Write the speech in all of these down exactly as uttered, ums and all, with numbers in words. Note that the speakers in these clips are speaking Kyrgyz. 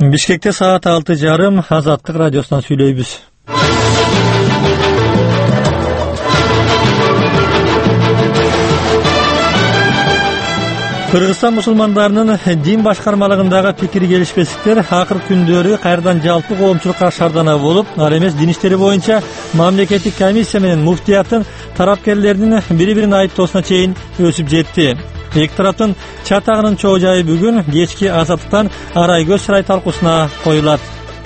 Бишкекте саат алты жарым Азаттык радиосунан сүйлөйбүз. Кыргызстан мусулмандарынын дин башкармалыгындагы пикир келишпестиктер акыр күндөрү кайрадан жалпы коомчулукка шардана болуп, ал эмес дин иштери боюнча мамлекеттик комиссия менен муфтияттын тарапкерлеринин бири-бирин айыптоосуна чейин өсүп жетти. Эки тараптын чатагынын чоо жайы бүгүн кечки Азаттыктан арай көз чырай талкуусуна коюлат.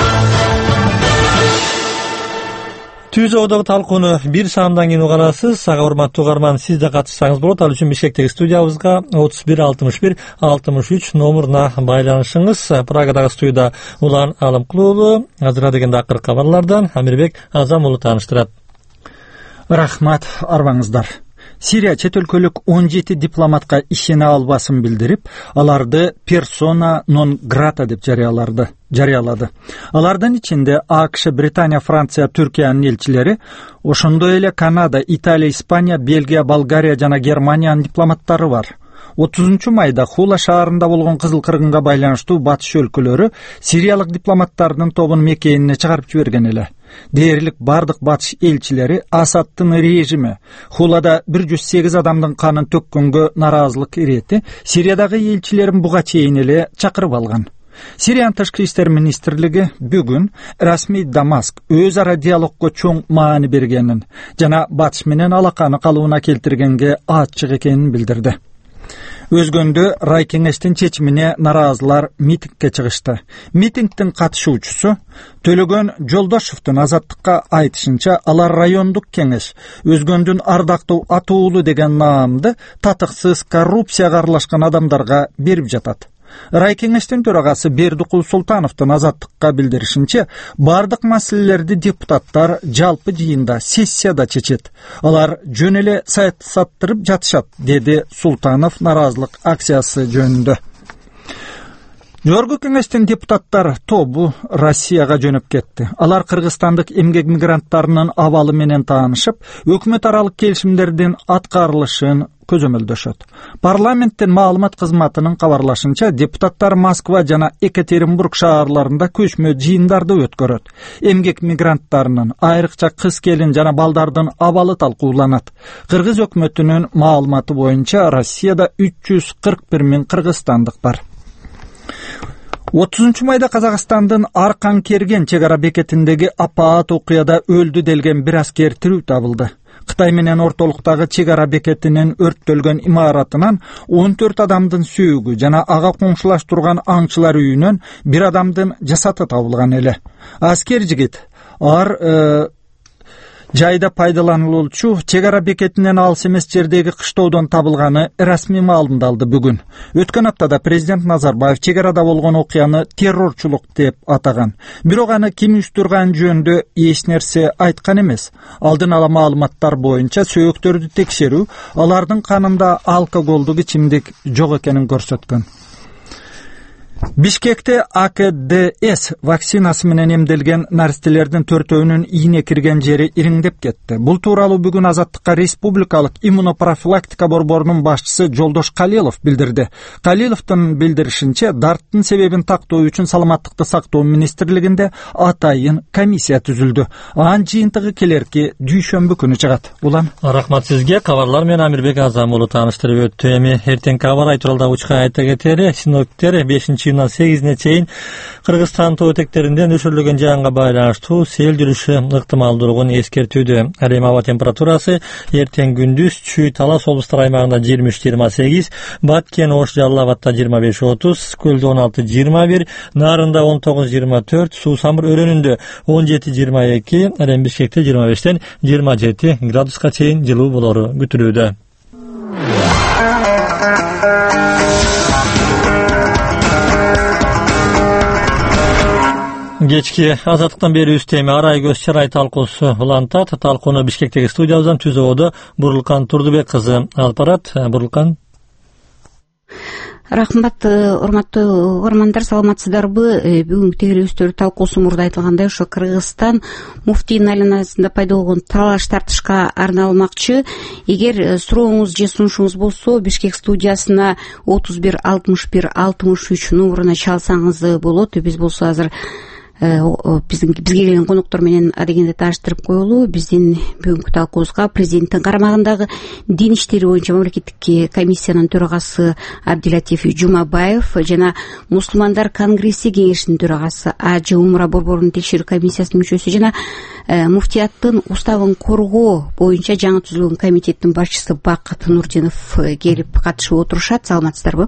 Түзөөдөгү талкууну бир саамдан кийин уганасыз. Ага урматтуу угарман, сиз да катышсаңыз болот. Ал үчүн Бишкектеги студиябызга отуз бир алтымыш бир алтымыш үч номуруна байланышыңыз. Прагадагы студияда Улан Алымкулуу уулу, азыркыга дегенде акыркы кабарлардан Амирбек Азам уулу тааныштырат. Рахмат, арбаңыздар. Сирия чет өлкөлүк он жети дипломатка ишене албасын билдирип, аларды персона нон грата деп жарыялады. жарыялады. Алардын ичинде АКШ, Британия, Франция, Түркиянын элчилери, ошондой эле Канада, Италия, Испания, Бельгия, Болгария жана Германиянын дипломаттары бар. отузунчу майда Хула шаарында болгон кызыл кыргынга байланыштуу батыш өлкөлөрү сириялык дипломаттардын тобун мекенине чыгарып жиберген эле. Дээрлик бардык батыш элчилери Асадтын режими Хулада бир жүз сегиз адамдын канын төккөнгө наразылык ирети Сириядагы элчилерин буга чейин эле чакырып алган. Сириянын тышкы иштер министрлиги бүгүн расмий Дамаск өз ара диалогго чоң маани бергенин жана батыш менен алаканы калыбына келтиргенге ачык экенин билдирди. Өзгөндө рай кеңештин чечимине наразылар митингге чыгышты. Митингдин катышуучусу Төлөгөн Жолдошовдун Азаттыкка айтышынча, алар райондук кеңеш өзгөндүн ардактуу атуулу деген наамды татыксыз коррупцияга аралашкан адамдарга берип жатат. Рай кеңештин төрагасы Бердикул Султановдун Азаттыкка билдиришинче, бардык маселелерди депутаттар жалпы жыйында, сессияда чечет. Алар жөн эле саясаттырып жатышат, деди Султанов наразылык акциясы жөнүндө. Жогорку кеңештин депутаттар тобу Россияга жөнөп кетти. Алар кыргызстандык эмгек мигранттарынын абалы менен таанышып, өкмөт аралык келишимдердин аткарылышын көзөмөлдөшөт. Парламенттин маалымат кызматынын кабарлашынча, депутаттар Москва жана Екатеринбург шаарларында көчмө жыйындарды өткөрөт. Эмгек мигранттарынын, айрыкча кыз келин жана балдардын абалы талкууланат. Кыргыз өкмөтүнүн маалыматы боюнча Россияда үч жүз кырк бир миң кыргызстандык бар. отузунчу майда Казакстандын Аркан Керген чек ара бекетиндеги апаат окуяда өлдү делген бир аскер тирүү табылды. Кытай менен ортолуктагы чек ара бекетинин өрттөлгөн имаратынан он төрт адамдын сүйүгү жана ага коңшулаш турган аңчылар үйүнөн бир адамдын жасаты табылган эле. Аскер жигит ар э, жайда пайдаланылуучу чек ара бекетинен алыс эмес жердеги кыштоодон табылганы расмий маалымдалды бүгүн. Өткөн аптада президент Назарбаев чек арада болгон окуяны террорчулук деп атаган. Бирок аны ким уюштурган жөнүндө эч нерсе айткан эмес. Алдын ала маалыматтар боюнча сөөктөрдү текшерүү алардын канында алкоголдук ичимдик жок экенин көрсөткөн. Бишкекте А К Д С вакцинасы менен эмделген наристелердин төртөөнүн ийне кирген жери ириңдеп кетти. Бул тууралуу бүгүн Азаттыкка республикалык иммунопрофилактика борборунун башчысы Жолдош Калилов билдирди. Калиловдун билдиришинче, дарттын себебин тактоо үчүн Саламаттыкты сактоо министрлигинде атайын комиссия түзүлдү. Анын жыйынтыгы келерки дүйшөмбү күнү чыгат. Улан. Рахмат сизге. Кабарлар менен Амирбек Азам уулу тааныштырып өттү. Эми эртең кабар айтуралда учка айта кетели. Синоптиктер бешинчи июндан сегизине чейин Кыргызстан тоо этектеринде нөшөрлөгөн жаанга байланыштуу сел жүрүшү ыктымалдуулугун эскертүүдө. Ал эми аба температурасы эртең күндүз Чүй Талас облустар аймагында жыйырма үч жыйырма сегиз, Баткен Ош Жалал Абадта жыйырма беш отуз, Көлдө он алты жыйырма бир, Нарында он тогуз жыйырма төрт, Суу Самыр өрөөнүндө он жети жыйырма эки, ал эми Бишкекте жыйырма бештен жыйырма жети градуска чейин жылуу болору күтүлүүдө. Кечки Азаттыктан бери үстеме арай көз чырай талкуусу улантат. Талкууну Бишкектеги студиябыздан Түзөөдө Бурулкан Турдубек кызы алып барат. Бурулкан. Рахмат, урматтуу угармандар, саламатсыздарбы? Бүгүнкү тегеребиздүү талкуусу мурда айтылгандай ошо Кыргызстан муфтийдин айланасында пайда болгон талаш тартышка арналмакчы. Эгер сурооңуз же сунушуңуз болсо, Бишкек студиясына отуз бир алтымыш бир алтымыш үч номуруна чалсаңыз болот. Биз болсо азыр биздин бизге келген коноктор менен адегенде тааныштырып коелу. Биздин бүгүнкү талкуубузга президенттин карамагындагы дин иштери боюнча мамлекеттик комиссиянын төрагасы Абдилатиф Жумабаев жана мусулмандар конгресси кеңешинин төрагасы Ажы Умра борборунун текшерүү комиссиясынын мүчөсү жана муфтияттын уставын коргоо боюнча жаңы түзүлгөн комитеттин башчысы Бакыт Нурдинов келип катышып отурушат. Саламатсыздарбы?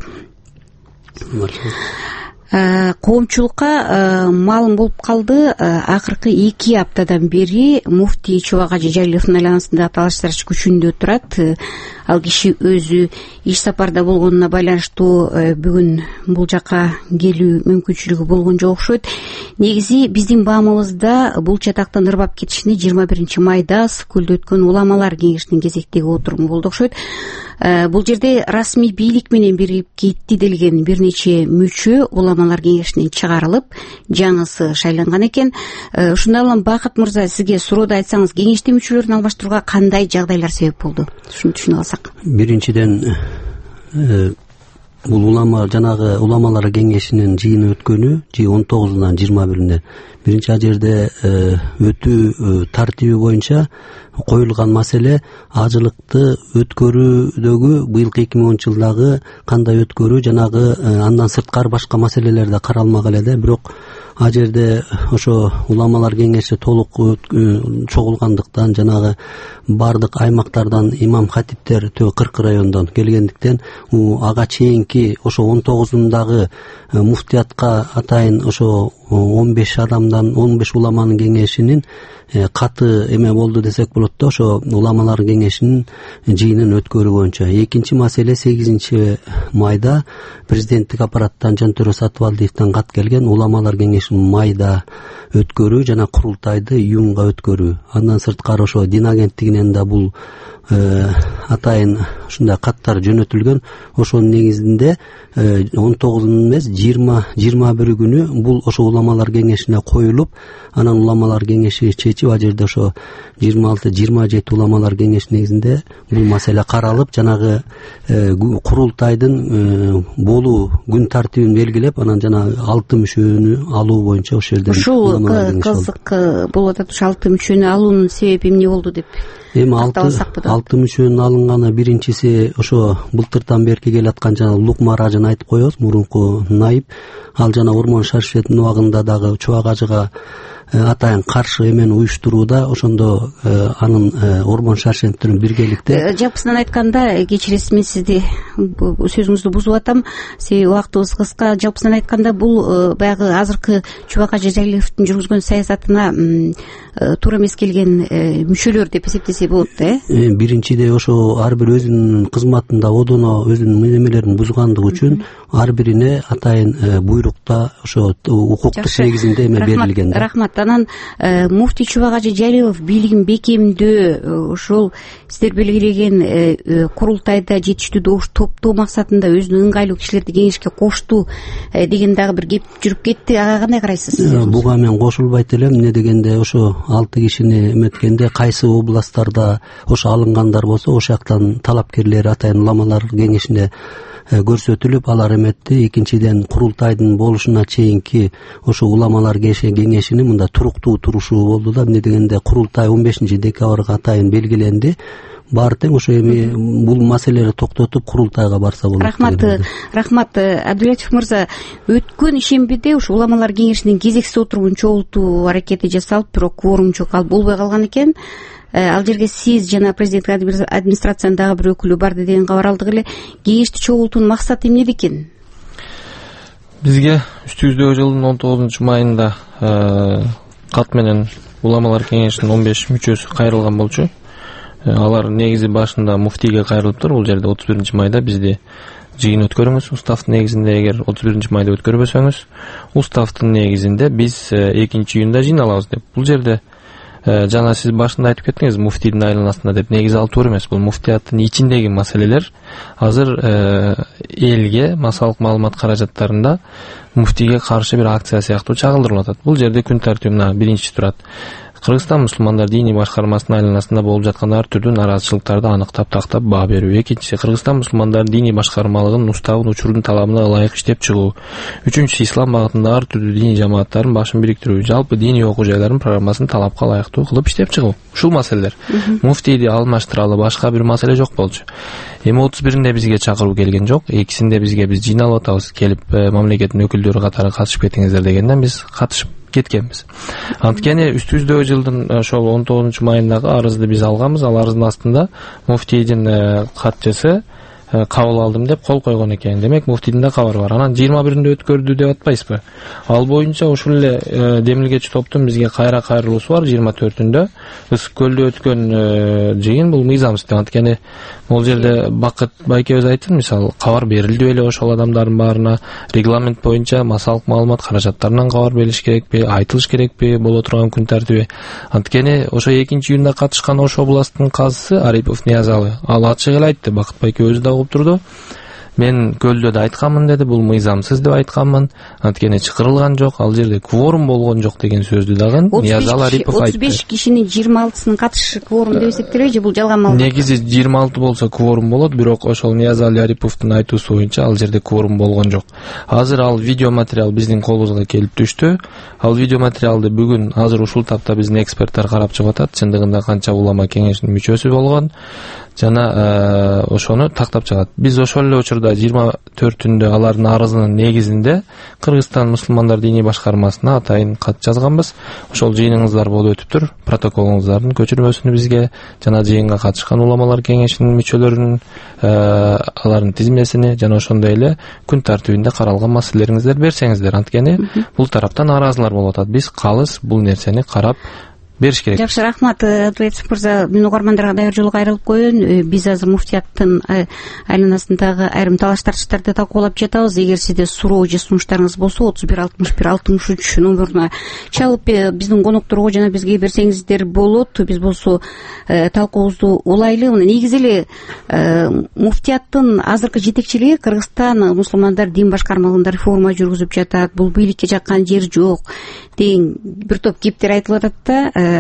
Коомчулукка маалым болуп калды, акыркы эки аптадан бери муфтий Чубак Ажы Жалиловдун айланасында талаш тартыш күчүндө турат. Ал киши өзү иш сапарда болгонуна байланыштуу бүгүн бул жака келүү мүмкүнчүлүгү болгон жок окшойт. Негизи биздин баамыбызда бул чатактан ырбап кетишини жыйырма биринчи майда Сыкөлдө өткөн уламалар кеңешинин кезектеги отуруму болду окшойт. Бул жерде расмий бийлик менен биригип кетти делген бир нече мүчө уламалар кеңешинен чыгарылып, жаңысы шайланган экен. Ушундай улам Бакыт мырза, сизге сурооду айтсаңыз, кеңештин мүчөлөрүн алмаштырууга кандай жагдайлар себеп болду? Ушуну түшүнүп алсак. Биринчиден, бул улама жанагы уламалар кеңешинин жыйыны өткөнү жи он тогузунан жыйырма бирине. Биринчи а жерде өтүү тартиби боюнча коюлган маселе ажылыкты өткөрүүдөгү быйылкы эки миң онунчу жылдагы кандай өткөрүү жанагы андан сырткары башка маселелер да каралмак эле да. Бирок а жерде ошо уламалар кеңеши толук чогулгандыктан, жанагы бардык аймактардан имам хатиптер кырк райондон келгендиктен, ага чейинки ошо он тогузундагы муфтиятка атайын ошо он беш адамдан он беш уламанын кеңешинин каты эме болду десек болот да, ошо уламалар кеңешинин жыйынын өткөрүү боюнча. Экинчи маселе сегизинчи майда президенттик аппараттан Жантөре Сатыбалдиевден кат келген, уламалар кеңешин майда өткөрүү жана курултайды июнга өткөрүү. Андан сырткары ошо дин агенттигинен да бул атайын ушундай каттар жөнөтүлгөн. Ошонун негизинде он тогузунун эмес жыйырма жыйырма бир күнү бул ошо уламалар кеңешине коюлуп, анан уламалар кеңеши чечип, а жерде ошо жыйырма алты жыйырма жети уламалар кеңеши негизинде бул маселе каралып, жанагы курултайдын болуу күн тартибин белгилеп, анан жана алты мүчөнү алуу боюнча ошол жерде ушул кызык болуп атат. Ошо алты мүчөнү алуунун себеби эмне болду деп эми алты мүчөнүн алынганы биринчиси ошо былтыртан берки келаткан жана Лукмар Ажыны айтып коебуз, мурунку найып. Ал жана Ормон Шаршетин убагында дагы Чубак Ажыга атайын каршы эмени уюштурууда, ошондо анын Ормон Шаршетин биргеликте. Жалпысынан айтканда, кечиресиз, мен сизди сөзүңүздү бузуп атам, себеби убактыбыз кыска. Жалпысынан айтканда, бул баягы азыркы Чубак Ажы Жалиловдун жүргүзгөн саясатына туура эмес келген мүчөлөр деп эсептесе болот да. Биринчиде ошо ар бир өзүнүн кызматында одоно өзүнүн немелерин бузгандыгы үчүн ар бирине атайын буйрукта ошо укуктук негизинде эме берилген. Рахмат. Анан муфтий Чубак Ажы Жалилов бийлигин бекемдөө, ошол сиздер белгилеген курултайда жетиштүү топтоо максатында өзүнүн ыңгайлуу кишилерди кеңешке кошту деген дагы бир кеп жүрүп кетти. Ага кандай карайсыз? Буга мен кошулбайт элем. Эмне дегенде, ошо алты кишини эметкенде кайсы областтарда ошо алынгандар болсо, ошол жактан талапкерлер атайын уламалар кеңешине көрсөтүлүп, алар эметти. Экинчиден, курултайдын болушуна чейинки ошо уламалар кеңешинин мында туруктуу турушуу болду да. Эмне дегенде, курултай он бешинчи декабрга атайын белгиленди. Баары тең ошо эми бул маселени токтотуп курултайга барса болот. Рахмат, рахмат. Абдулатиф мырза, өткөн ишембиде ушу уламалар кеңешинин кезексиз отурумун чогултуу аракети жасалып, бирок кворум жок, ал болбой калган экен. Ал жерге сиз жана президенттик администрациянын дагы бир өкүлү барды деген кабар алдык эле. Кеңешти чогултуунун максаты эмне экен? Бизге үстүбүздөгү жылдын он тогузунчу майында кат менен уламалар кеңешинин он беш мүчөсү кайрылган болчу. Алар негизи башында муфтийге кайрылыптыр. Бул жерде отуз биринчи майда бизди жыйын өткөрүңүз. Уставдын негизинде эгер отуз биринчи майда өткөрбөсөңүз, уставдын негизинде биз экинчи июнда жыйналабыз деп. Бул жерде жана сиз башында айтып кеттиңиз муфтийдин айланасында деп. Негизи ал туура эмес. Бул муфтияттын ичиндеги маселелер азыр элге массалык маалымат каражаттарында муфтийге каршы бир акция сыяктуу чагылдырылып атат. Бул жерде күн тартибинде биринчи турат. Кыргызстан мусулмандар диний башкармасынын айланасында болуп жаткан ар түрдүү нараазычылыктарды аныктап тактап баа берүү. Экинчиси, Кыргызстан мусулмандар диний башкармалыгынын уставын учурдун талабына ылайык иштеп чыгуу. Үчүнчүсү, ислам багытында ар түрдүү диний жамааттардын башын бириктирүү, жалпы диний окуу жайлардын программасын талапка ылайыктуу кылып иштеп чыгуу. Ушул маселелер. Муфтийди алмаштыралы башка бир маселе жок болчу. Эми отуз биринде бизге чакыруу келген жок. Экисинде бизге биз жыйналып атабыз, келип мамлекеттин өкүлдөрү катары катышып кетиңиздер дегенден биз катышып кеткенбиз. Анткени үстүбүздөгү жылдын ошол он тогузунчу майындагы арызды биз алганбыз. Ал арыздын астында муфтийдин катчысы кабыл алдым деп кол койгон экен. Демек муфтийдин да кабары бар. Анан жыйырма биринде өткөрдү деп атпайсызбы? Ал боюнча ушул эле демилгечи топтун бизге кайра кайрылуусу бар. жыйырма төртүндө Ысык көлдө өткөн жыйын бул мыйзамсыз. Анткени бул жерде Бакыт байкебиз айтты, мисалы кабар берилди беле ошол адамдардын баарына, регламент боюнча массалык маалымат каражаттарынан кабар берилиш керекпи, айтылыш керекпи боло турган күн тартиби. Анткени ошо экинчи июнда катышкан Ош областынын казысы Арипов Ниязалы ал ачык эле айтты. Бакыт байке өзү да турду. Мен көлдө да айтканмын деди, бул мыйзамсыз деп айтканмын. Анткени чакырылган жок, ал жерде кворум болгон жок деген сөздү дагы Ниязал Арипов айтты. отуз беш кишинин жыйырма алтысынын катышы кворум деп эсептелеби же бул жалган маалымат? Негизи жыйырма алты болсо кворум болот, бирок ошол Ниязал Ариповдун айтуусу боюнча ал жерде кворум болгон жок. Азыр ал видео материал биздин колубузга келип түштү. Ал видео материалды бүгүн азыр ушул тапта биздин эксперттер карап чыгып атат. Чындыгында канча улама кеңешинин мүчөсү болгон жана ошону тактап чыгат. Биз ошол эле учурда жыйырма төртүндө алардын арызынын негизинде Кыргызстан мусулмандар диний башкармасына атайын кат жазганбыз. Ошол жыйыныңыздар болуп өтүптүр. Протоколуңуздардын көчүрмөсүнү бизге жана жыйынга катышкан уламалар кеңешинин мүчөлөрүнүн алардын тизмесини жана ошондой эле күн тартибинде каралган маселелериңиздер берсеңиздер. Анткени бул тараптан нааразылар болуп атат. Биз калыс бул нерсени карап бериш керек. Жакшы, рахмат. Дуэтов мырза, мен угармандарга дагы бир жолу кайрылып коеюн. Биз азыр муфтияттын айланасындагы айрым талаш тартыштарды талкуулап жатабыз. Эгер сизде суроо же сунуштарыңыз болсо отуз бир алтымыш бир алтымыш үч номуруна чалып биздин конокторго жана бизге берсеңиздер болот. Биз болсо талкуубузду улайлы. Негизи эле муфтияттын азыркы жетекчилиги Кыргызстан мусулмандар дин башкармалыгында реформа жүргүзүп жатат. Бул бийликке жаккан жер жок деген бир топ кептер айтылып атат да.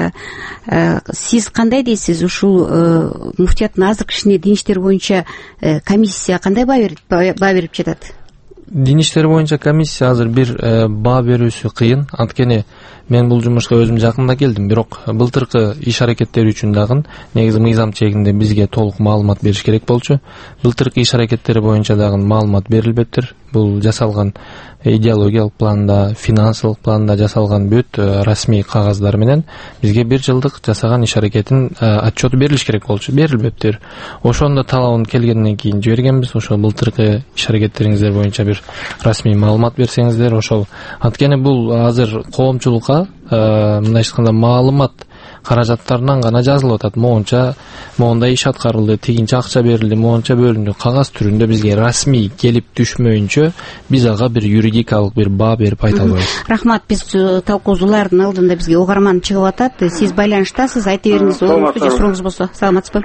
Сиз кандай дейсиз? Ушул муфтияттын азыркы ишине дин иштери боюнча комиссия кандай баа берип жатат? Дин иштери боюнча комиссия азыр бир баа берүүсү кыйын. Анткени мен бул жумушка өзүм жакында келдим, бирок былтыркы иш аракеттери үчүн дагы негизи мыйзам чегинде бизге толук маалымат бериш керек болчу. Былтыркы иш аракеттери боюнча дагы маалымат берилбептир. Бул жасалган идеологиялык планда, финансылык планда жасалган бүт расмий кагаздар менен бизге бир жылдык жасаган иш аракетин отчету берилиш керек болчу. Берилбептир. Ошондо талабын келгенден кийин жибергенбиз. Ошол былтыркы иш аракеттериңиздер боюнча бир расмий маалымат берсеңиздер, ошол. Анткени бул азыр коомчулукка мындай айтканда маалымат каражаттарынан гана жазылып атат. Моунча моундай иш аткарылды, тигинче акча берилди, моунча бөлүндү. Кагаз түрүндө бизге расмий келип түшмөйүнчө биз ага бир юридикалык бир баа берип айта албайбыз. Рахмат. Биз талкуучулардын алдында бизге угарман чыгып атат. Сиз байланыштасыз, айта бериңиз, оңуштуу же сурооңуз болсо. Саламатсызбы?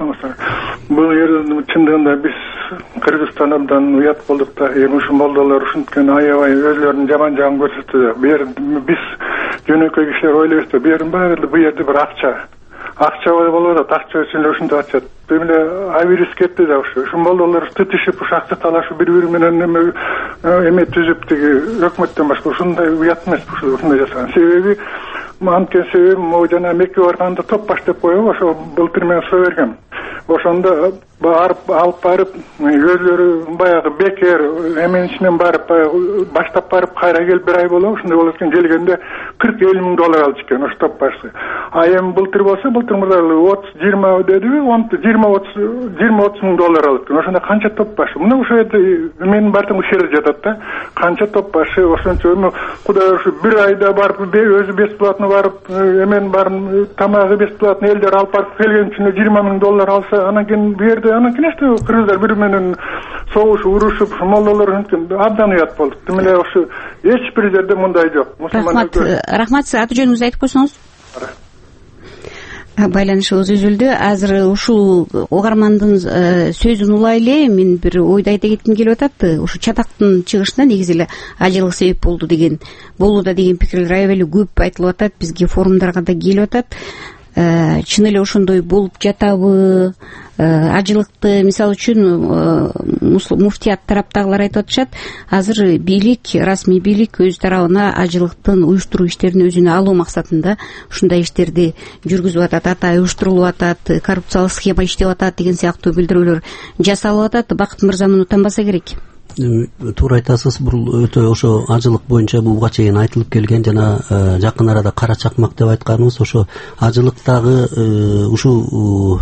Бул жерде чындыгында биз Кыргызстан абдан уят болдук да. Эми ушул молдолор ушинткен аябай өзлөрүнүн жаман жагын көрсөттү. Бу жер биз жөнөкөй кишилер ойлойбуз да, бу жердин баары бу жерде бир акча акча болуп атат, акча үчүн эле ушинтип атышат. Эмне авирус кетти да ушу. Ушул молдолор тытышып, ушакча талашып, бири-бири менен эме эме түзүп тиги өкмөттөн башка ушундай уят эмес ушундай жасаган. Себеби анткени себеби могу жана Мекке барганда топ баш деп коюп, ошо былтыр мен соо бергем. Ошондо барып алып барып өзлөрү баягы бекер эменин ичинен барып баштап барып кайра келип бир ай болобу ушундай болот экен. Келгенде кырк элүү миң доллар алып чыккан ошо топ башы. А эми былтыр болсо былтыр мурда отуз жыйырма дедиби, жыйырма отуз жыйырма отуз миң доллар алып чыккан. Ошондо канча топ башы? Мына ошол жерде менин бардым ушул жерде жатат да. Канча топ башы? Ошончо эми Кудай ушу бир айда барып өзү бесплатно барып эмен барын тамагы бесплатно элдер алып барып келген үчүн жыйырма миң доллар алса, анан кийин бу жерде анан кийин эчтеке кыргыздар бири менен согушуп, урушуп, молдолор абдан уят болдук. Демеле ушу эч бир жерде мындай жок. Рахмат. Рахмат. Сиз аты жөнүңүздү айтып койсоңуз. байланышыбыз үзүлдү. Азыр ушул угармандын сөзүн улай эле мен бир ойду айта кетким келип атат. Ушу чатактын чыгышына негизи эле ажылык себеп болду деген, болууда деген пикирлер аябай эле көп айтылып атат, бизге форумдарга да келип атат. Чын эле ошондой болуп жатабы? Ажылыкты мисалы үчүн муфтият тараптагылар айтып атышат, азыр бийлик, расмий бийлик өз тарабына ажылыктын уюштуруу иштерин өзүнө алуу максатында ушундай иштерди жүргүзүп атат, атайын уюштурулуп атат, коррупциялык схема иштеп атат деген сыяктуу билдирүүлөр жасалып атат. Бакыт мырза муну утанбаса керек. Туура айтасыз, бул өтө ошо ажылык боюнча буга чейин айтылып келген, жана жакын арада кара чакмак деп айтканыбыз ошо ажылыктагы ушул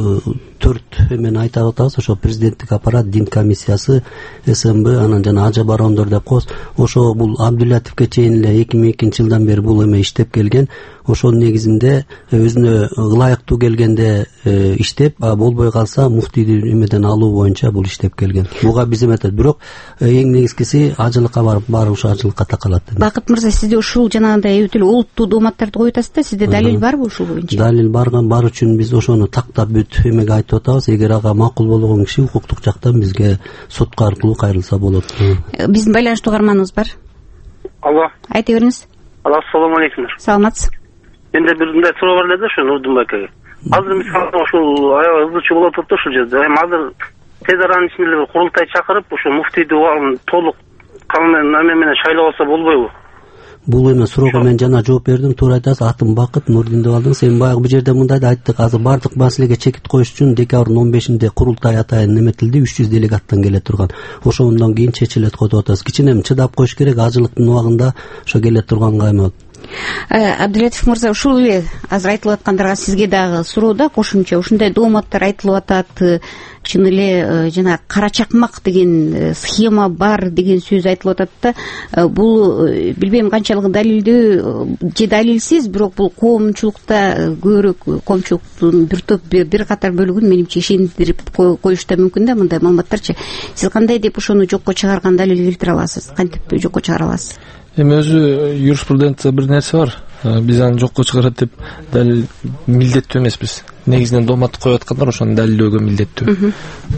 төрт эмени айтып атабыз. Ошо президенттик аппарат, дин комиссиясы, СМБ, анан жана ажы барондор деп коебуз. Ошо бул Абдуллатовго чейин эле эки миң экинчи жылдан бери бул эме иштеп келген. Ошонун негизинде өзүнө ылайыктуу келгенде иштеп, а болбой калса муфтийди эмеден алуу боюнча бул иштеп келген. Буга биз эметет. Бирок эң негизгиси ажылыкка барып барып ушу ажылыкка такалат. Бакыт мырза, сизде ушул жанагындай өтө эле олуттуу дооматтарды коюп атасыз да, сизде далил барбы ушул боюнча? Далил барган бар үчүн биз ошону тактап бүт эмеге айтып атабыз. Эгер ага макул болгон киши укуктук жактан бизге сотко аркылуу кайрылса болот. Биздин байланыштуу угарманыбыз бар. Алло. Айта бериңиз. Алло, ассаламу алейкум. Саламатсыз. Менде бир мындай суроо бар эле да, ошо Нурдун байкага. Азыр мисалы ушул аябай ызычуу болуп атат да ушул жерде. Эми азыр тез аранын ичинде эле курултай чакырып, ушул муфтийди толук калын эме менен шайлап алса болбойбу? Бул эме суроого мен жана жооп бердим. Туура айтасыз. Атым Бакыт, Нурдин деп алдыңыз. Эми баягы бул жерде мындай да айттык. Азыр бардык маселеге чекит коюш үчүн декабрдын он бешинде курултай атайын эметилди. үч жүз делегаттан келе турган. Ошондон кийин чечилет го деп атабыз. Кичине чыдап коюш керек. Ажылыктын убагында ошо келе турганга эме. Абдуллатов мырза, ушул эле азыр айтылып аткандарга сизге дагы суроо да, кошумча ушундай дооматтар айтылып атат. Чын эле жана кара чакмак деген схема бар деген сөз айтылып атат да. Бул билбейм канчалык далилдүү же далилсиз, бирок бул коомчулукта көбүрөөк, коомчулуктун бир топ бир катар бөлүгүн менимче ишендирип коюш да мүмкүн да мындай маалыматтарчы. Сиз кандай деп ошону жокко чыгарган далил келтире аласыз? Кантип жокко чыгара аласыз? Эми өзү юриспруденция бир нерсе бар. Биз аны жокко чыгарат деп далил милдеттүү эмеспиз. Негизинен доомат коюп аткандар ошону далилдөөгө милдеттүү.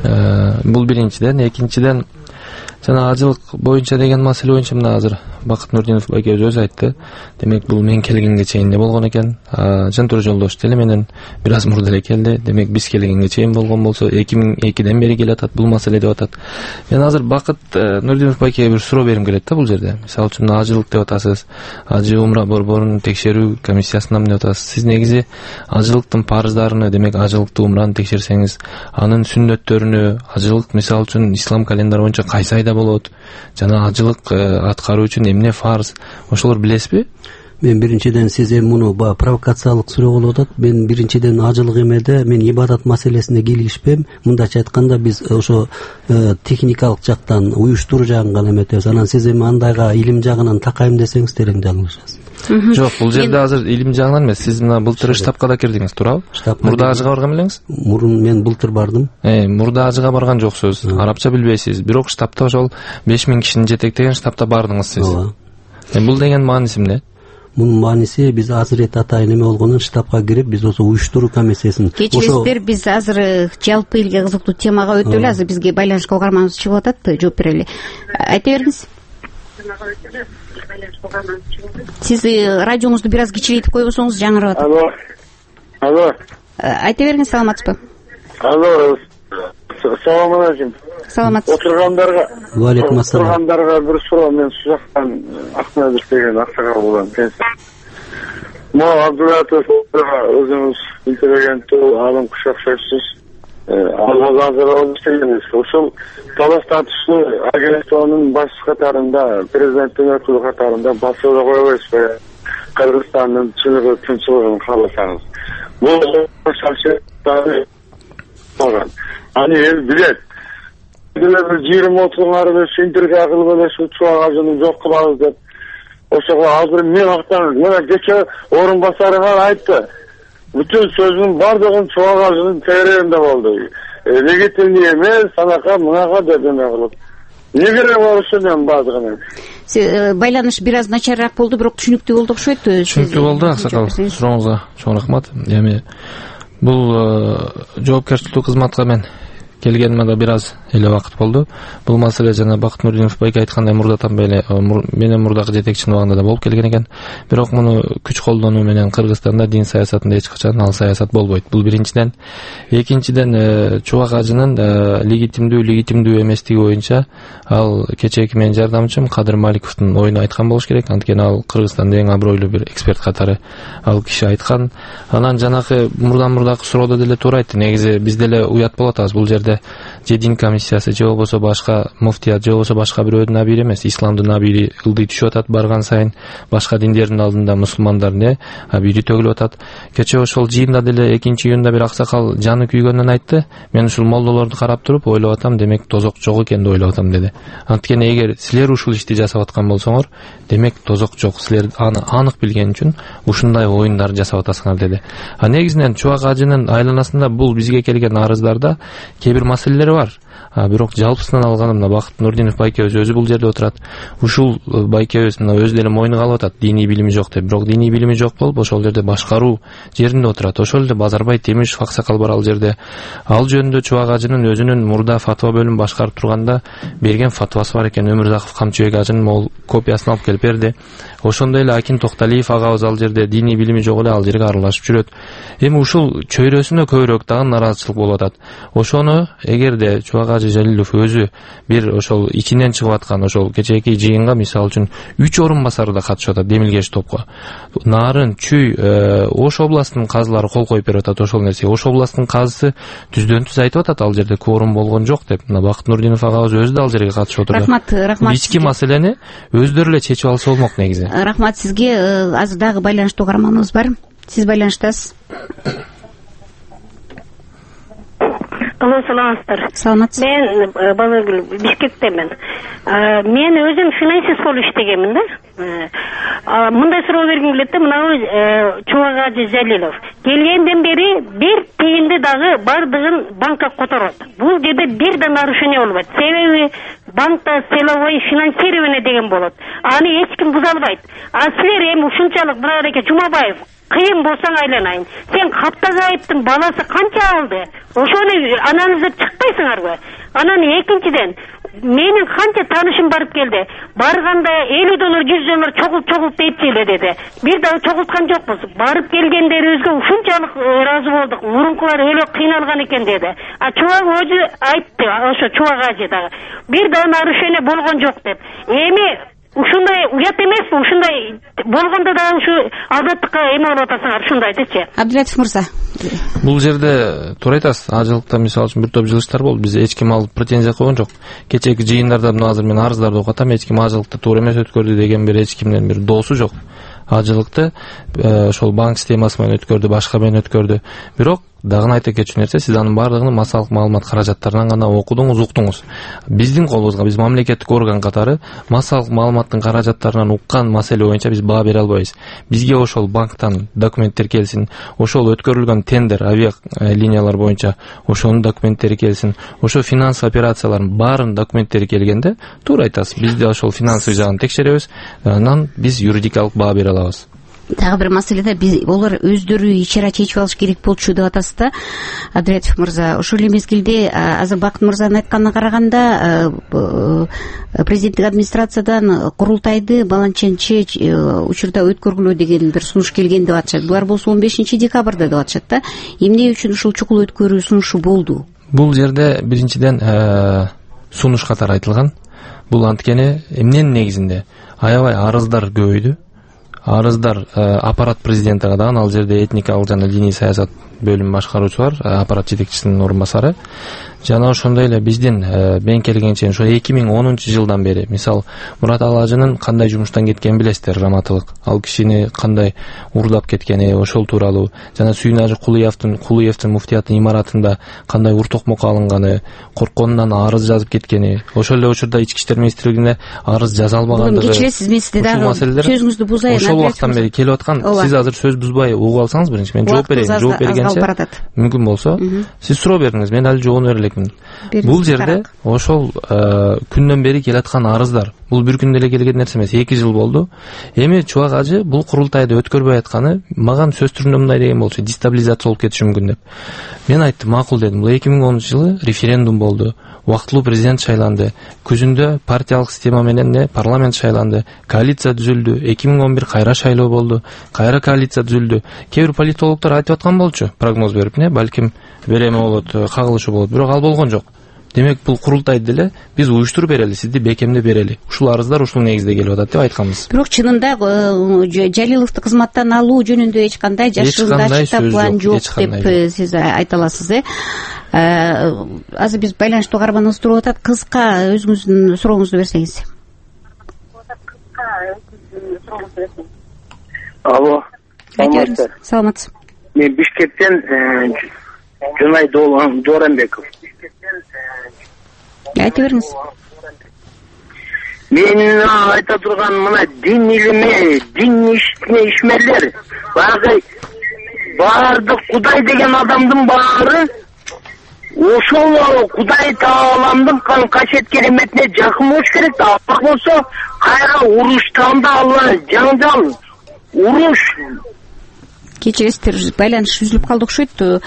Бул биринчиден. Экинчиден, жана ажылык боюнча деген маселе боюнча мына азыр Бакыт Нурдинов байке өзү айтты. Демек бул мен келгенге чейин эле болгон экен. Жантура Жолдош деле менен бир аз мурда эле келди. Демек биз келгенге чейин болгон болсо эки миң экиден бери келе атат бул маселе деп атат. Мен азыр Бакыт Нурдинов байкеге бир суроо берим келет да бул жерде. Мисалы үчүн ажылык деп атасыз. Ажы умра борборун текшерүү комиссиясынан деп атасыз. Сиз негизи ажылыктын парыздарыны, демек ажылыкты умраны текшерсеңиз, анын сүннөттөрүнү, ажылык мисалы үчүн ислам календары боюнча кайсы айда болот, жана ажылык аткаруу үчүн эмне фарз, ошолор билесизби? Мен биринчиден сиз эми муну провокациялык суроо болуп атат. Мен биринчиден ажылык эмеде мен ибадат маселесине кийлигишпейм. Мындайча айтканда биз ошо техникалык жактан, уюштуруу жагын гана эметебиз. Анан сиз эми андайга илим жагынан такайм десеңиз терең жаңылышасыз. Жок, бул жерде азыр илим жагынан эмес. Сиз мына былтыр штабка да кирдиңиз, туурабы? Мурда ажыга барган белеңиз? Мурун мен былтыр бардым. Э, мурда ажыга барган жоксуз. Арабча билбейсиз. Бирок штабта ошол беш миң кишини жетектеген штабта бардыңыз сиз. Эми бул деген мааниси эмне? Мунун мааниси биз азырет атайын эме болгондон штабка кирип, биз ошо уюштуруу комиссиясын. Кечиресиздер, биз азыр жалпы элге кызыктуу темага өтөлү. Азыр бизге байланышка угарманыбыз чыгып атат, жооп берели. Айта бериңиз. Сиз радионузду бир аз кичирейтип койбосоңуз жаңырап атат. Алло. Алло. Айта бериңиз, саламатсызбы? Алло. Салам алейкум. Саламатсыз. Отургандарга. Ва алейкум ассалам. Отургандарга бир суроо, мен шу жактан Акмедов деген аксакал болом. Мо Абдуллатов өзүңүз интеллигенттүү, алым куш окшойсуз. Ал азыр иштегенбиз. Ошол талаш тартыштуу агенттиктин баш катарында, президенттин өкүлү катарында басылып койбойсузбу? Кыргызстандын чыныгы тынччылыгын кааласаңыз. Бул шаршы болгон. Аны эл билет. Бир жыйырма отуз ары интервью кылып эле ушул чуагажын жок кылабыз деп. Ошого азыр мен актан, мына кече орун басарыңар айтты. Бүтүн сөзүнүн бардыгын чуагажынын тегерегинде болду. Легитимдүү эмес, анака мынага деп эме кылып. эмне керек бар ошонун баардыгына? Байланыш бир аз начарыраак болду, бирок түшүнүктүү болду окшойт. Түшүнүктүү болду, аксакал. Сурооңузга чоң рахмат. Эми бул жоопкерчиликтүү кызматка мен келгениме да бир аз эле убакыт болду. Бул маселе жана Бакыт Нурдинов байке айткандай мурдатан бери менен мурдагы жетекчинин убагында да болуп келген экен. Бирок муну күч колдонуу менен Кыргызстанда дин саясатында эч качан ал саясат болбойт. Бул биринчиден. Экинчиден, Чубак ажынын легитимдүү, легитимдүү эместиги боюнча ал кечээки менин жардамчым Кадыр Маликовдун оюну айткан болуш керек. Анткени ал Кыргызстанда эң абройлуу бир эксперт катары ал киши айткан. Анан жанакы мурдан мурдагы суроодо деле туура айтты. Негизи биз деле уят болуп атабыз. Бул жерде же дин комиссиясы, же болбосо башка муфтият, же болбосо башка бирөөдүн набири эмес, исламдын набири ылдый түшүп атат барган сайын, башка диндердин алдында мусулмандардын набири төгүлүп атат. Кечээ ошол жыйында деле экинчи июнда бир аксакал жаны күйгөнүн айтты. Мен ушул молдолорду карап туруп ойлоп атам, демек тозок жок экен деп ойлоп атам деди. Анткени эгер силер ушул ишти жасап аткан болсоңор, демек тозок жок. Силер аны анык билген үчүн ушундай оюндар жасап атасыңар деди. А негизинен Чубак ажынын айланасында бул бизге келген арыздарда кээ бир маселелер бар. Бирок жалпысынан алганда Бакыт Нурдинов байкебиз өзү бул жерде отурат. Ушул байкебиз мына өзү деле мойнуна алып атат, диний билими жок деп. Бирок диний билими жок болуп, ошол жерде башкаруу жеринде отурат. Ошол эле Базарбай Темишев аксакал бар ал жерде. Ал жөнүндө Чубак ажынын өзүнүн мурда фатва бөлүм башкарып турганда берген фатвасы бар экен. Өмүрзаков Камчыбек ажынын мол копиясын алып келип берди. Ошондой эле Акин Токталиев агабыз ал жерде диний билими жок эле ал жерге аралашып жүрөт. Эми ушул чөйрөсүнө көбүрөөк дагы нараазычылык болуп атат. Ошону эгерде Чубак ажы Жалилов өзү бир ошол ичинен чыгып аткан ошол кечээки жыйынга мисалы үчүн үч орун басары да катышып атат Демилгеш топко. Нарын, Чүй, Ош областынын казылары кол коюп берип атат ошол нерсеге. Ош областынын казысы түздөн түз айтып атат ал жерде кворум болгон жок деп. Мына Бакыт Нурдинов агабыз өзү да ал жерге катышып отурду. Рахмат, рахмат. Ички маселени өздөрү эле чечип алса болмок негизи. Рахмат сизге. Азыр дагы байланыштуу каарманыбыз бар. Сиз байланыштасыз. Алло, саламатсыздар. Саламатсыз. Мен Балагүл Бишкектемин. Мен өзүм финансист болуп иштегенмин да. Мындай суроо бергим келет да, мына Чубак ажы Жалилов келгенден бери бир тиынды дагы бардыгын банкка которот. Бул жерде бир да нарушение болбойт. Себеби банкта целевой финансирование деген болот. Аны эч ким буза албайт. А силер эми ушунчалык Мырареке Жумабаев кыйын болсаң айланайын. Сен Каптазаевдин баласы канча алды? Ошону анализдеп чыкпайсыңарбы? Анан экинчиден менин канча таанышым барып келди. Барганда элүү доллар, жүз доллар чогулт-чогулт айтчы эле деди. Бир дагы чогулткан жокпуз. Барып келгендерибизге ушунчалык ыраазы болдук. Мурункулар эле кыйналган экен деди. А Чубак өзү айтты, ошо Чубак ажы дагы бир дагы нарушение болгон жок деп. Эми ушундай уят эмеспи? Ушундай болгондо да ушу азаттыкка эме болуп атасыңар, ушундай айтычы. Абдулатов мырза. Бул жерде туура айтасыз. Ажылыкта мисалы үчүн бир топ жылыштар болду. Биз эч ким алып претензия койгон жок. Кечээки жыйындарда мына азыр мен арыздарды окуп атам, эч ким ажылыкты туура эмес өткөрдү деген бир эч кимден бир доосу жок. Ажылыкты ошол банк системасы менен өткөрдү, башка менен өткөрдү. Бирок дагы айта кетчү нерсе, сиз анын баардыгын массалык маалымат каражаттарынан гана окудуңуз, уктуңуз. Биздин колубузга, биз мамлекеттик орган катары массалык маалыматтын каражаттарынан уккан маселе боюнча биз баа бере албайбыз. Бизге ошол банктан документтер келсин, ошол өткөрүлгөн тендер, авиа линиялар боюнча ошонун документтери келсин, ошо финанс операциялардын баарын документтери келгенде, туура айтасыз, бизде ошол финансовый жагын текшеребиз, анан биз юридикалык баа бере алабыз. Дагы бир маселеде биз олар өздөрү ичара чечип алыш керек болчу деп атасыз да, Абдулатов мырза. Ошол эле мезгилде азыр Бакыт мырзанын айтканына караганда президенттик администрациядан курултайды баланченчи учурда өткөргүлө деген бир сунуш келген деп атышат. Булар болсо он бешинчи декабрда деп атышат да. Эмне үчүн ушул чукул өткөрүү сунушу болду? Бул жерде биринчиден сунуш катары айтылган. Бул анткени эмненин негизинде аябай арыздар көбөйдү. Арыздар аппарат президентиге дагы, ал жерде этникалык жана диний саясат бөлүм башкаруучу бар, аппарат жетекчисинин орун басары. Жана ошондой эле биздин мен келгенче ошо эки миң онунчу жылдан бери, мисал Мурат Алажынын кандай жумуштан кеткенин билесиздер, раматылык. Ал кишини кандай уурдап кеткени, ошол тууралуу, жана Сүйүнажы Кулуевдин Кулуевдин муфтияттын имаратында кандай ур токмокко алынганы, коркконунан арыз жазып кеткени, ошол эле учурда Ички иштер министрлигине арыз жаза албагандыгы. Кечиресиз, мен сизди дагы сөзүңүздү бузайын. Ошол убактан бери келип аткан. Сиз азыр сөз бузбай угуп алсаңыз, биринчи мен жооп берейин. Жооп берген алып баратат. Мүмкүн болсо сиз суроо бериңиз, мен ал жообун бере элекмин. Бул жерде ошол күндөн бери келаткан арыздар, бул бир күндө эле келген нерсе эмес, эки жыл болду. Эми Чубак ажы бул курултайды өткөрбөй атканы маган сөз түрүндө мындай деген болчу, дестабилизация болуп кетиши мүмкүн деп. Мен айттым, макул дедим. Бул эки миң онунчу жылы референдум болду. Убактылуу президент шайланды. Күзүндө партиялык система менен не парламент шайланды. Коалиция түзүлдү. эки миң он бир кайра шайлоо болду. Кайра коалиция түзүлдү. Кээ бир политологдор айтып аткан болчу, прогноз берип, не балким береме болот, кагылышы болот, бирок ал болгон жок. Демек бул курултайды деле биз уюштуруп берели, сизди бекемдеп берели. Ушул арыздар ушул негизде келип атат деп айтканбыз. Бирок чынында Жалиловду кызматтан алуу жөнүндө эч кандай жашырууда план жок деп сиз айта аласыз, э? Азыр биз байланыштуу каарманыбыз туруп атат. Кыска өзүңүздүн сурооңузду берсеңиз. Алло. Саламатсыз. Мен Бишкектен Жунай Дооронбеков. Айта бериңиз. Мен айта турган мына дин илими, дин ишмерлер, баягы баардык Кудай деген адамдын баары ошол Кудай Тааламдын кашет кереметине жакын болуш керек да. Ал болсо кайра уруштанда алла жаңжал, уруш. Кечиресиздер, байланыш үзүлүп калды окшойт.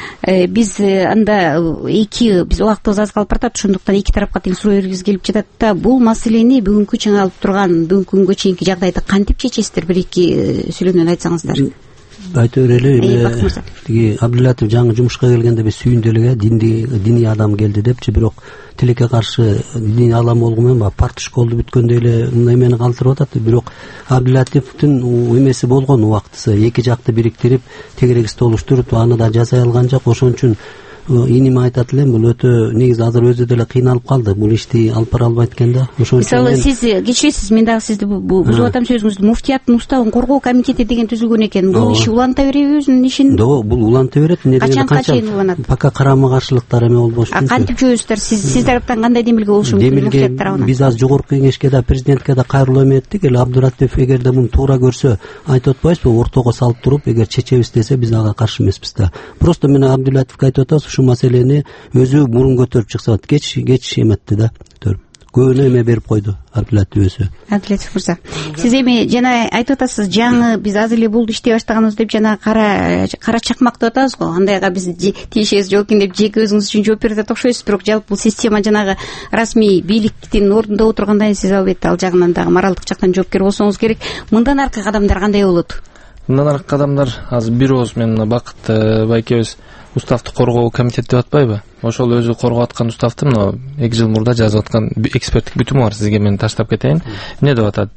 Биз анда эки биз убактыбыз аз калып баратат, ошондуктан эки тарапка тең суроо бергибиз келип жатат да. Бул маселени бүгүнкү чыңалып турган, бүгүнкү күнгө чейинки жагдайды кантип чечесиздер? Бир эки сүйлөмдөн айтсаңыздар. Айта берели. Тиги Абдулатов жаңы жумушка келгенде биз сүйүндү эле, динди диний адам келди депчи, бирок тилекке каршы диний адам болгон менен баягы парт школду бүткөндө эле мындай эмени калтырып атат. Бирок Абдулатовдун эмеси болгон убактысы, эки жакты бириктирип, тегерек столуштуруп, аны да жасай алган жок. Ошон үчүн иниме айтат элем, бул өтө негизи азыр өзү деле кыйналып калды. Бул ишти алып бара албайт экен да. Ошон үчүн мисалы сиз кечиресиз, мен дагы сизди бузуп атам сөзүңүздү. Муфтияттын уставын коргоо комитети деген түзүлгөн экен. Бул иши уланта береби өзүнүн ишин? Доо, бул уланта берет. Качанга чейин уланат? Пока карама каршылыктар эме болбош үчүн. А кантип жөөсүздөр? Сиз сиз тараптан кандай демилге болушу мүмкүн муфтият тарабынан? Биз азыр жогорку кеңешке да, президентке да кайрылуу эме эттик. Эле Абдуратов эгерде муну туура көрсө, айтып атпайбызбы, ортого салып туруп, эгер чечебиз десе, биз ага каршы эмеспиз да. Просто мен Абдулатовго айтып атабыз, ушул маселени өзү мурун көтөрүп чыкса, кеч кеч эметти да. Көбүнө эме берип койду Абдулатов өзү. Абдулатов мырза, сиз эми жана айтып атасыз, жаңы биз азыр эле болду иштей баштаганбыз деп, жана кара кара чакмак деп атабыз го. Андайга биз тиешебиз жок экен деп жеке өзүңүз үчүн жооп берип атат окшойсуз. Бирок жалпы бул система жанагы расмий бийликтин ордунда отургандан кийин сиз албетте ал жагынан дагы моралдык жактан жооптер болсоңуз керек. Мындан аркы кадамдар кандай болот? Мындан аркы кадамдар азыр бир ооз мен Бакыт байкебиз уставды коргоо комитет деп атпайбы? Ошол өзү коргоп аткан уставды мына эки жыл мурда жазып аткан эксперттик бүтүмү бар, сизге мен таштап кетейин. Эмне деп атат?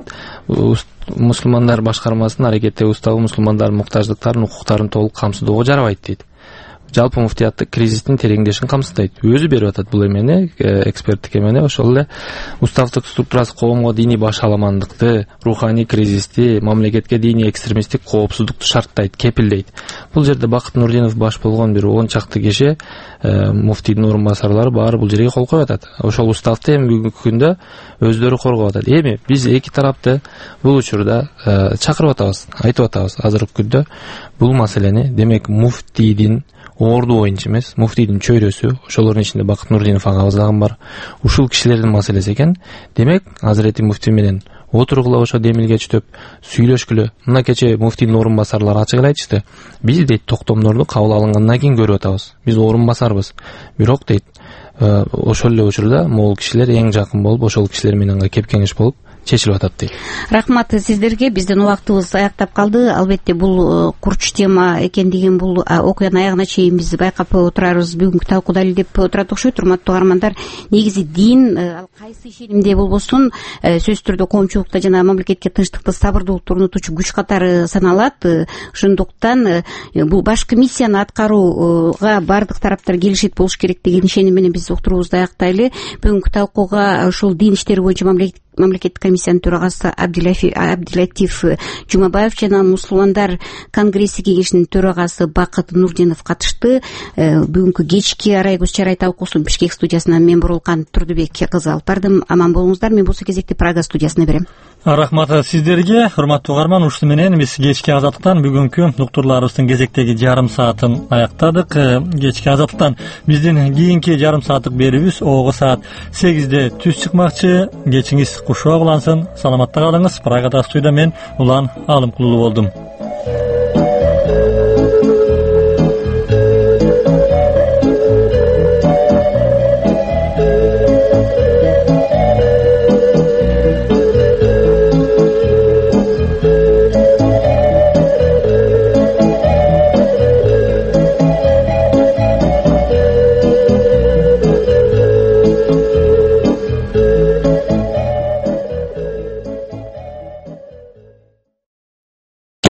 Мусулмандар башкармасынын аракеттеги уставы мусулмандардын муктаждыктарын, укуктарын толук камсыздоого жарабайт дейт. Жалпы муфтияттык кризистин тереңдешин камсыздайт. Өзү берип атат бул эмени, эксперттик эмени. Ошол эле уставдык структурасы коомго диний башаламандыкты, руханий кризисти, мамлекетке диний экстремисттик коопсуздукту шарттайт, кепилдейт. Бул жерде Бакыт Нурдинов баш болгон бир он чакты киши, муфтийдин орун басарлары баары бул жерге кол коюп атат. Ошол уставды эми бүгүнкү күндө өздөрү коргоп атат. Эми биз эки тарапты бул учурда чакырып атабыз, айтып атабыз. Азыркы күндө бул маселени, демек муфтийдин орду боюнча эмес, муфтийдин чөйрөсү, ошолордун ичинде Бакыт Нурдинов агабыз дагы бар. Ушул кишилердин маселеси экен. Демек, Азирети муфтий менен отургула ошо демилгечтөп сүйлөшкүлө. Мына кече муфтийдин орун басарлары ачык эле айтышты. Биз дейт токтомдорду кабыл алынгандан кийин көрүп атабыз. Биз орун басарбыз. Бирок дейт, ошол эле учурда могул кишилер эң жакын болуп, ошол кишилер менен кеп кеңеш болуп чечилип атат дейт. Рахмат сиздерге. Биздин убактыбыз аяктап калды. Албетте бул курч тема экендигин, бул окуянын аягына чейин биз байкап отурарбыз. Бүгүнкү талкууда эле деп отурат окшойт. Урматтуу каармандар, негизи дин ал кайсы ишенимде болбосун сөзсүз түрдө коомчулукта жана мамлекетке тынчтыкты, сабырдуулукту орнотуучу күч катары саналат. Ошондуктан бул башкы миссияны аткарууга бардык тараптар келишет болуш керек деген ишеним менен биз уктуруубузду аяктайлы. Бүгүнкү талкууга ушул дин иштери боюнча мамлекеттик комиссиянын төрагасы Абдилатиф Жумабаев жана мусулмандар конгресси кеңешинин төрагасы Бакыт Нурдинов катышты. Бүгүнкү кечки арай көз чарай талкуусун Бишкек студиясынан мен Бурулкан Турдубек кызы алып бардым. Аман болуңуздар. Мен бул кезекти Прага студиясына берем. Рахмат сиздерге, урматтуу угарман. Ушуну менен биз кечки азаттыктан бүгүнкү доктурларыбыздын кезектеги жарым саатын аяктадык. Кечки азаттыктан биздин кийинки жарым сааттык берүүбүз ого саат сегизде түз чыкмакчы. Кечиңиз кушоо улансын. Саламатта калыңыз. Прагада студияда мен Улан Алымкулуу болдум.